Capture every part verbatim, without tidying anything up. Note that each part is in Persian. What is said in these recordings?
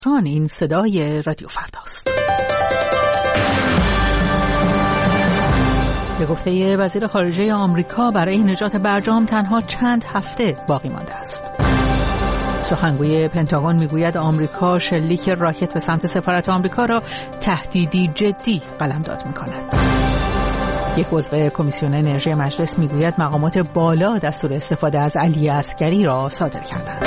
این صدای رادیو فرداست. به گفته وزیر خارجه آمریکا برای نجات برجام تنها چند هفته باقی مانده است. سخنگوی پنتاگون میگوید آمریکا شلیک راکت به سمت سفارت آمریکا را تهدیدی جدی قلمداد می‌کند. یک عضو کمیسیون انرژی مجلس میگوید مقامات بالا دستور استفاده از علی عسگری را صادر کردند.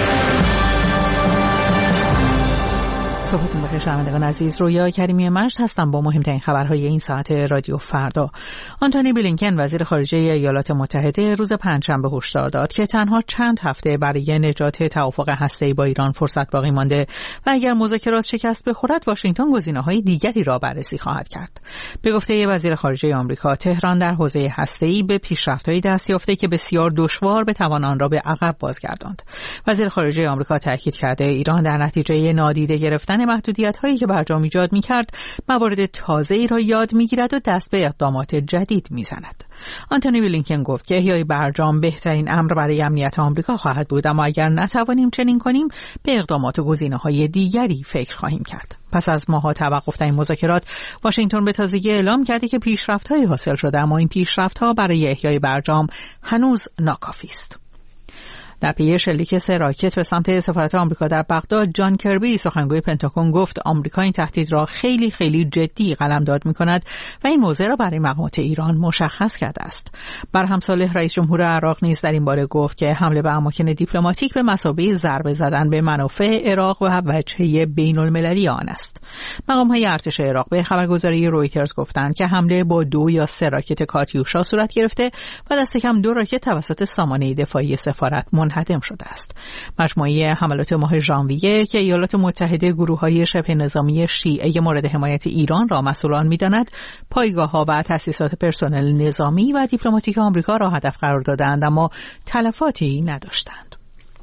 صبحتون بخیر شنوندگان عزیز، رویا کریمی مجد هستم با مهمترین خبرهای این ساعت رادیو فردا. آنتونی بلینکن وزیر خارجه ایالات متحده روز پنجشنبه هشدار داد که تنها چند هفته برای نجات توافق هسته‌ای با ایران فرصت باقی مانده و اگر مذاکرات شکست بخورد واشنگتن گزینه‌های دیگری را بررسی خواهد کرد. به گفته وزیر خارجه آمریکا، تهران در حوزه هسته‌ای به پیشرفت‌هایی دست یافته که بسیار دشوار بتوان آن را به عقب بازگرداند. وزیر خارجه آمریکا تاکید کرده ایران در نتیجه نادیده گرفتن محدودیت‌هایی که برجام ایجاد می‌کرد موارد تازه‌ای را یاد می‌گیرد و دست به اقدامات جدید می‌زند. آنتونی بلینکن گفت که احیای برجام بهترین امر برای امنیت آمریکا خواهد بود، اما اگر نتوانیم چنین کنیم به اقدامات و گزینه‌های دیگری فکر خواهیم کرد. پس از ماه‌ها توقف در این مذاکرات، واشنگتن به تازگی اعلام کرده که پیشرفت‌هایی حاصل شده، اما این پیشرفت‌ها برای احیای برجام هنوز ناکافی است. در پی شلیک سه راکت به سمت سفارت آمریکا در بغداد، جان کربی سخنگوی پنتاگون گفت آمریکا این تهدید را خیلی خیلی جدی قلمداد می‌کند و این موضوع را برای مقامات ایران مشخص کرده است. برهم صالح رئیس جمهور عراق نیز در این باره گفت که حمله به اماکن دیپلماتیک به مثابه ضربه زدن به منافع عراق و وجهه بین‌المللی آن است. مقام‌های ارتش عراق به خبرگزاری رویترز گفتند که حمله با دو یا سه راکت کاتیوشا صورت گرفته و دست کم دو راکت توسط سامانه دفاعی سفارت منهدم شده است. مجموعه حملات ماه ژانویه که ایالات متحده گروه‌های شبه نظامی شیعه مورد حمایت ایران را مسئولان می‌داند، پایگاه‌ها و تأسیسات پرسنل نظامی و دیپلماتیک آمریکا را هدف قرار دادند، اما تلفاتی نداشتند.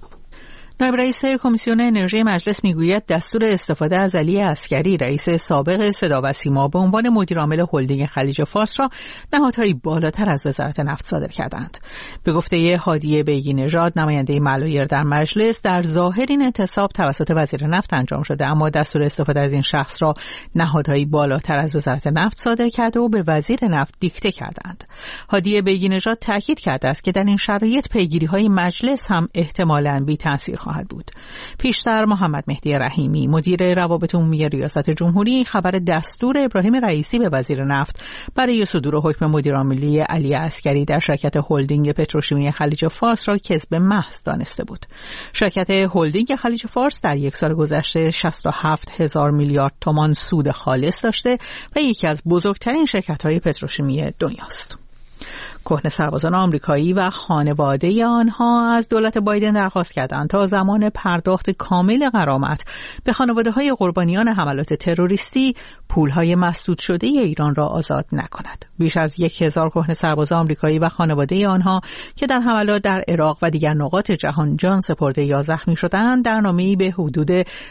نایب رئیس کمیسیون انرژی مجلس میگوید دستور استفاده از علی عسگری رئیس سابق صدا و سیما به عنوان مدیرعامل هلدینگ خلیج فارس را نهادهای بالاتر از وزارت نفت صادر کردند. به گفته هادیه بیگی نژاد نماینده ملایر در مجلس، در ظاهر این اعتصاب توسط وزیر نفت انجام شده، اما دستور استفاده از این شخص را نهادهای بالاتر از وزارت نفت صادر کرده و به وزیر نفت دیکته کردند. هادیه بیگی نژاد تاکید کرده است که در این شرایط پیگیری‌های مجلس هم احتمالاً بی‌تأثیر خواهد بود. پیشتر محمد مهدی رحیمی مدیر روابط عمومی ریاست جمهوری خبر دستور ابراهیم رئیسی به وزیر نفت برای صدور حکم مدیرعاملی علی عسگری در شرکت هلدینگ پتروشیمی خلیج فارس را کذب محض دانسته بود. شرکت هلدینگ خلیج فارس در یک سال گذشته شصت و هفت هزار میلیارد تومان سود خالص داشته و یکی از بزرگترین شرکت‌های پتروشیمی دنیاست. کهنه سربازان آمریکایی و خانواده آنها از دولت بایدن درخواست کردند تا زمان پرداخت کامل غرامت به خانواده‌های قربانیان حملات تروریستی پول‌های مسدود شده ایران را آزاد نکند. بیش از یک هزار کهنه سرباز آمریکایی و خانواده آنها که در حملات در عراق و دیگر نقاط جهان جان سپرده یا زخمی شدند، در نامه‌ای به حدود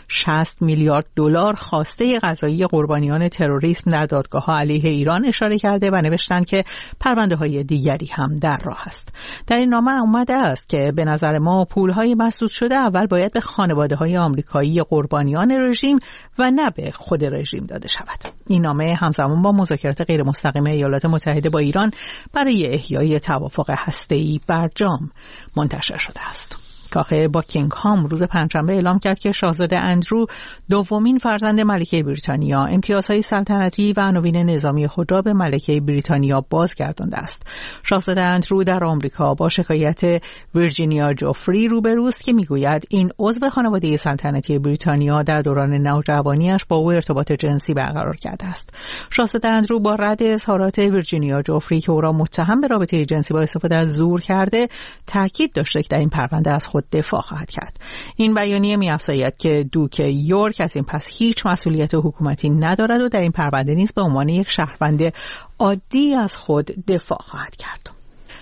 شصت میلیارد دلار خواسته قضایی قربانیان تروریسم در دادگاه‌ها علیه ایران اشاره کرده و نوشتند که پرونده‌های دیگری هم در راه است. در این نامه آمده است که به نظر ما پول‌های مسدود شده اول باید به خانواده‌های آمریکایی قربانیان رژیم و نه به خود رژیم داده شود. این نامه همزمان با مذاکرات غیر مستقیم ایالات متحده با ایران برای احیای توافق هسته‌ای برجام منتشر شده است. کاخ باکینگهام روز پنجشنبه اعلام کرد که شاهزاده اندرو دومین فرزند ملکه بریتانیا امتیازهای سلطنتی و عناوین نظامی خود را به ملکه بریتانیا بازگردانده است. شاهزاده اندرو در آمریکا با شکایت ویرجینیا جوفری روبروست که میگوید این عضو خانواده سلطنتی بریتانیا در دوران نوجوانیش با او ارتباط جنسی برقرار کرده است. شاهزاده اندرو با رد اظهارات ویرجینیا جوفری که او را متهم به رابطه جنسی با استفاده از زور کرده، تاکید داشته که در این پرونده از خود دفاع خواهد کرد. این بیانیه می‌افزاید که دوک یورک از این پس هیچ مسئولیت حکومتی ندارد و در این پرونده نیز به عنوان یک شهروند عادی از خود دفاع خواهد کرد.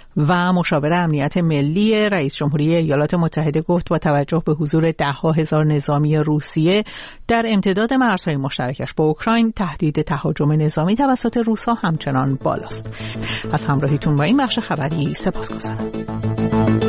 و مشاور امنیت ملی رئیس جمهوری ایالات متحده گفت با توجه به حضور ده‌ها هزار نظامی روسیه در امتداد مرزهای مشترکش با اوکراین، تهدید تهاجم نظامی توسط روس‌ها همچنان بالاست. از همراهیتون با این بخش خبری سپاسگزارم.